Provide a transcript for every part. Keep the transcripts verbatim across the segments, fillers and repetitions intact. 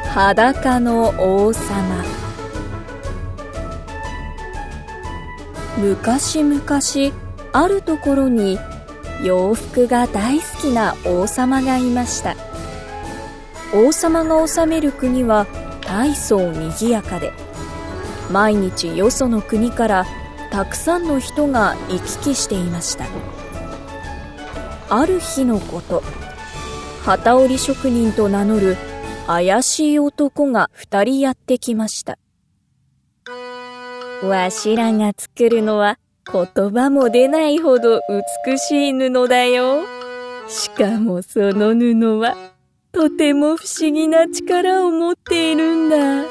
裸の王様。昔々あるところに洋服が大好きな王様がいました。王様が治める国は大層にぎやかで、毎日よその国からたくさんの人が行き来していました。ある日のこと、機織り職人と名乗る怪しい男が二人やってきました。わしらが作るのは言葉も出ないほど美しい布だよ。しかもその布はとても不思議な力を持っているんだ。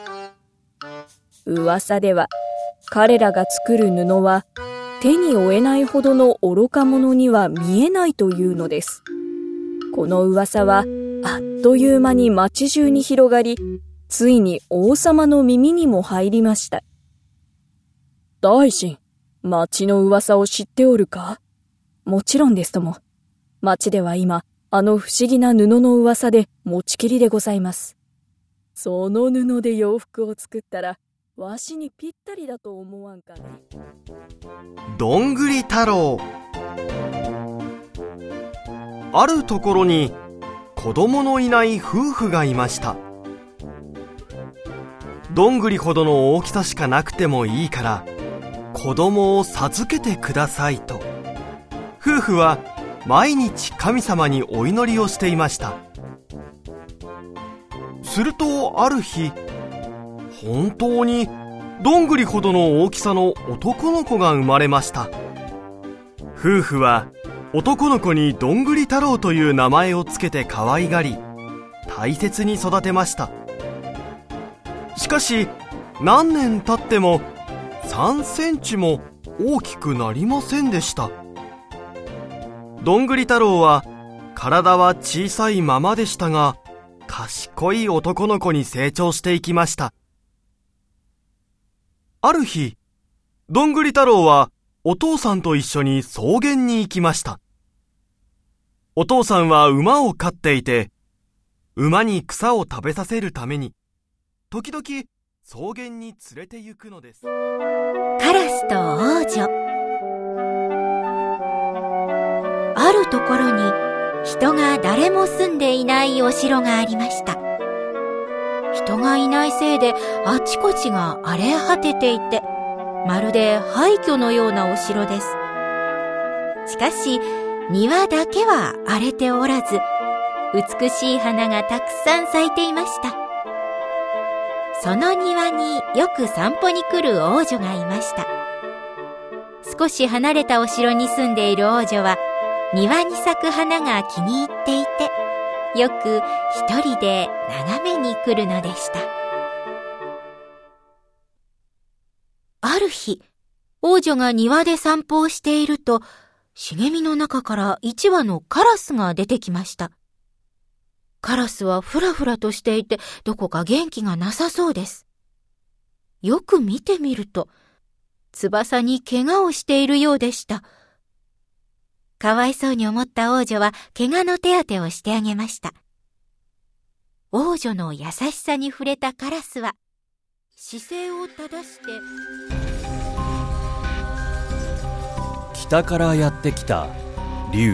噂では彼らが作る布は手に負えないほどの愚か者には見えないというのです。この噂はあっという間に町中に広がり、ついに王様の耳にも入りました。大臣、町の噂を知っておるか？もちろんですとも。町では今、あの不思議な布の噂で持ちきりでございます。その布で洋服を作ったら、わしにぴったりだと思わんかね。 どんぐり太郎。あるところに子供のいない夫婦がいました。どんぐりほどの大きさしかなくてもいいから子供を授けてくださいと、夫婦は毎日神様にお祈りをしていました。するとある日、本当にどんぐりほどの大きさの男の子が生まれました。夫婦は男の子にどんぐり太郎という名前をつけて可愛がり、大切に育てました。しかし何年経ってもさんセンチも大きくなりませんでした。どんぐり太郎は体は小さいままでしたが、賢い男の子に成長していきました。ある日、どんぐり太郎はお父さんと一緒に草原に行きました。お父さんは馬を飼っていて、馬に草を食べさせるために時々草原に連れて行くのです。 カラスと王女。あるところに人が誰も住んでいないお城がありました。人がいないせいであちこちが荒れ果てていて、まるで廃墟のようなお城です。しかし庭だけは荒れておらず、美しい花がたくさん咲いていました。その庭によく散歩に来る王女がいました。少し離れたお城に住んでいる王女は庭に咲く花が気に入っていて、よく一人で眺めに来るのでした。ある日、王女が庭で散歩をしていると、茂みの中から一羽のカラスが出てきました。カラスはふらふらとしていて、どこか元気がなさそうです。よく見てみると、翼に怪我をしているようでした。かわいそうに思った王女は怪我の手当てをしてあげました。王女の優しさに触れたカラスは姿勢を正して、 北からやってきた竜。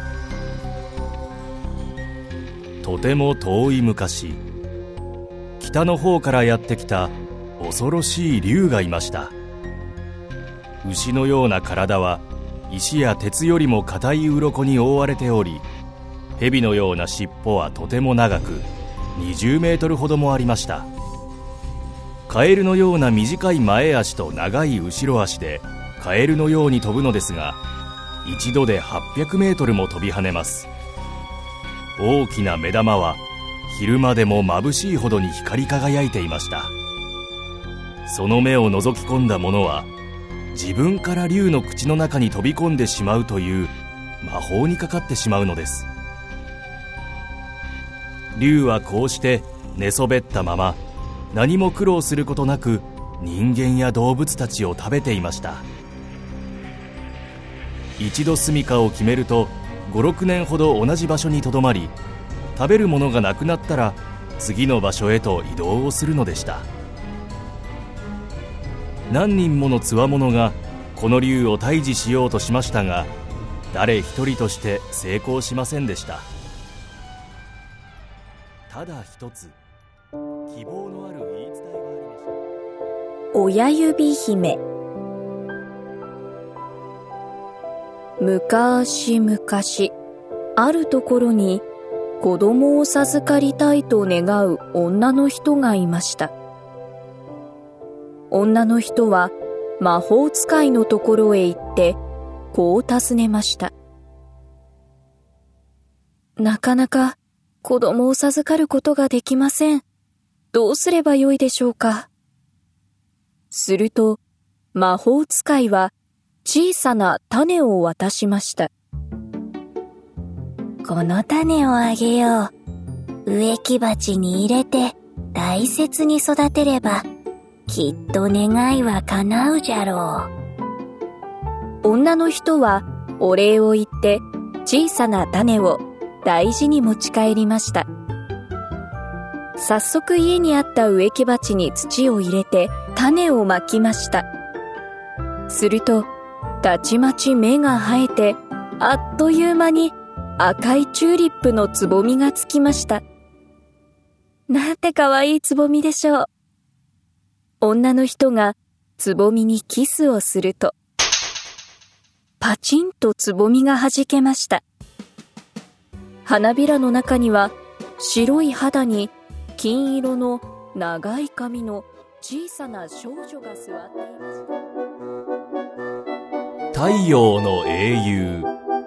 とても遠い昔、北の方からやってきた恐ろしい竜がいました。牛のような体は石や鉄よりも硬い鱗に覆われており、蛇のような尻尾はとても長くにじゅうメートルほどもありました。カエルのような短い前足と長い後ろ足でカエルのように飛ぶのですが、一度ではっぴゃくメートルも飛び跳ねます。大きな目玉は昼間でも眩しいほどに光り輝いていました。その目を覗き込んだ者は自分から竜の口の中に飛び込んでしまうという魔法にかかってしまうのです。竜はこうして寝そべったまま何も苦労することなく人間や動物たちを食べていました。一度住処を決めるとご、ろくねんほど同じ場所にとどまり、食べるものがなくなったら次の場所へと移動をするのでした。何人ものつわものがこの竜を退治しようとしましたが、誰一人として成功しませんでした。ただ一つ希望のある言い伝えがありました。 親指姫。むかしむかし、あるところに子供を授かりたいと願う女の人がいました。女の人は魔法使いのところへ行ってこう尋ねました。なかなか子供を授かることができません。どうすればよいでしょうか。すると魔法使いは小さな種を渡しました。この種をあげよう。植木鉢に入れて大切に育てればきっと願いは叶うじゃろう。女の人はお礼を言って小さな種を大事に持ち帰りました。早速家にあった植木鉢に土を入れて種をまきました。するとたちまち芽が生えて、あっという間に赤いチューリップのつぼみがつきました。なんてかわいいつぼみでしょう。女の人がつぼみにキスをすると、パチンとつぼみがはじけました。花びらの中には白い肌に金色の長い髪の小さな少女が座っていました。 太陽の英雄。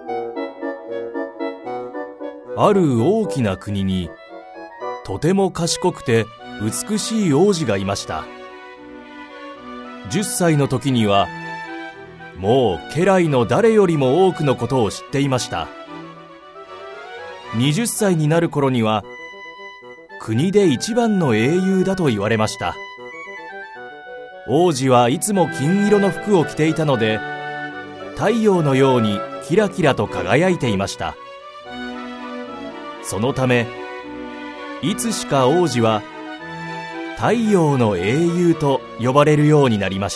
ある大きな国にとても賢くて美しい王子がいました。じゅっさいの時にはもう家来の誰よりも多くのことを知っていました。はたちになる頃には国で一番の英雄だと言われました。王子はいつも金色の服を着ていたので、太陽のようにキラキラと輝いていました。そのためいつしか王子は太陽の英雄と呼ばれるようになりました。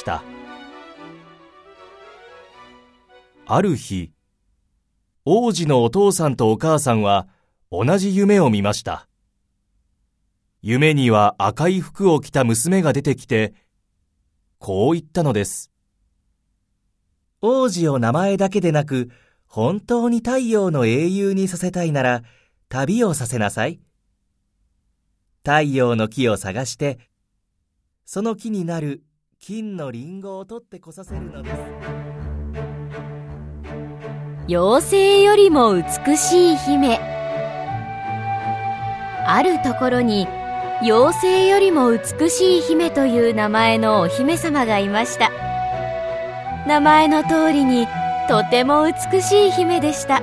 ある日、王子のお父さんとお母さんは同じ夢を見ました。夢には赤い服を着た娘が出てきて、こう言ったのです。王子を名前だけでなく、本当に太陽の英雄にさせたいなら、旅をさせなさい。太陽の木を探して、その木になる金のリンゴを取ってこさせるのです。 妖精よりも美しい姫。あるところに妖精よりも美しい姫という名前のお姫様がいました。名前の通りにとても美しい姫でした。し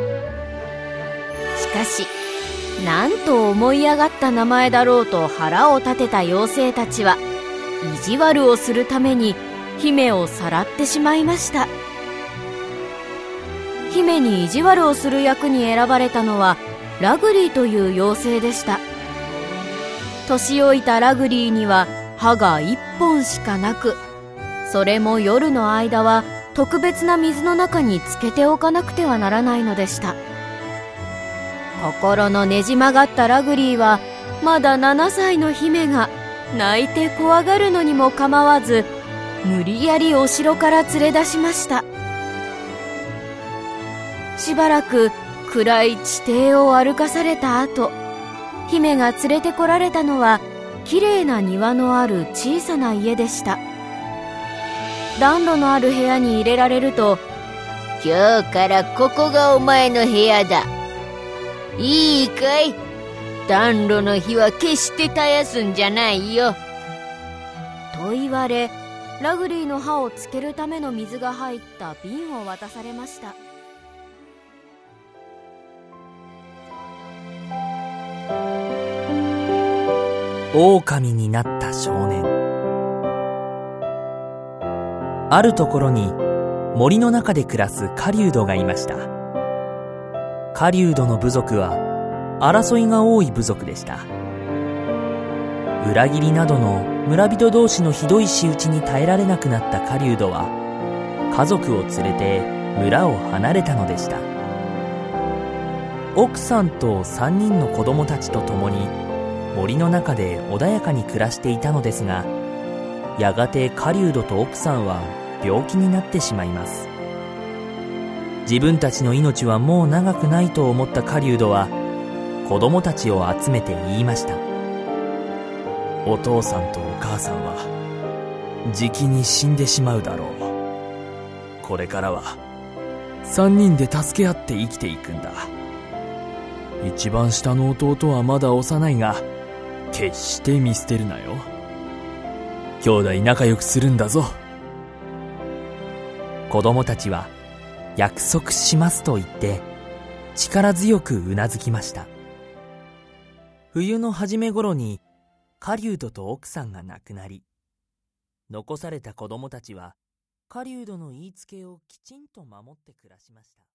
かし、なんと思い上がった名前だろうと腹を立てた妖精たちは、意地悪をするために姫をさらってしまいました。姫に意地悪をする役に選ばれたのはラグリーという妖精でした。年老いたラグリーには歯が一本しかなく、それも夜の間は特別な水の中につけておかなくてはならないのでした。心のねじ曲がったラグリーは、まだななさいの姫が泣いて怖がるのにも構わず、無理やりお城から連れ出しました。しばらく暗い地底を歩かされた後、姫が連れてこられたのはきれいな庭のある小さな家でした。暖炉のある部屋に入れられると、今日からここがお前の部屋だ。いいかい？暖炉の火は決して絶やすんじゃないよ。と言われ、ラグリーの歯をつけるための水が入った瓶を渡されました。 狼になった少年。あるところに森の中で暮らす狩人がいました。狩人の部族は争いが多い部族でした。 裏切りなどの村人同士のひどい仕打ちに耐えられなくなった狩人は、家族を連れて村を離れたのでした。奥さんと三人の子供たちと共に森の中で穏やかに暮らしていたのですが、やがて狩人と奥さんは病気になってしまいます。自分たちの命はもう長くないと思った狩人は、子供たちを集めて言いました。お父さんとお母さんはじきに死んでしまうだろう。これからは三人で助け合って生きていくんだ。一番下の弟はまだ幼いが、決して見捨てるなよ。兄弟仲良くするんだぞ。子供たちは約束しますと言って力強くうなずきました。冬の初め頃に狩人と奥さんが亡くなり、残された子供たちは狩人の言いつけをきちんと守って暮らしました。